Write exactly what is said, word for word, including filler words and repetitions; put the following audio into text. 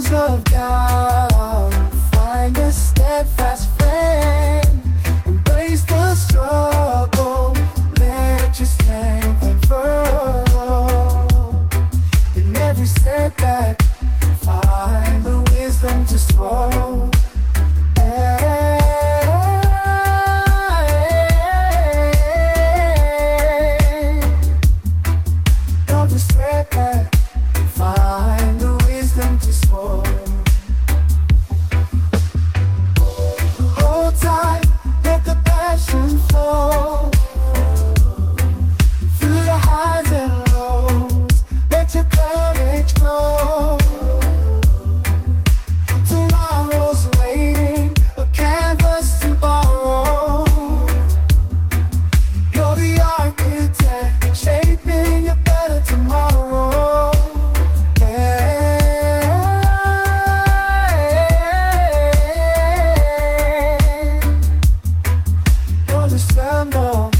times of doubt, find a steadfast friend. Embrace the struggle, let your strength unfurl. In every setback, find the wisdom to swallow. Don't despair, find the wisdom to swallow. Hold tight, let the passion flow. Through the highs and lows, let your courage grow. Tomorrow's waiting, a canvas to borrow. You're the architect, shaping a better tomorrow. Yeah. Don't dissemble,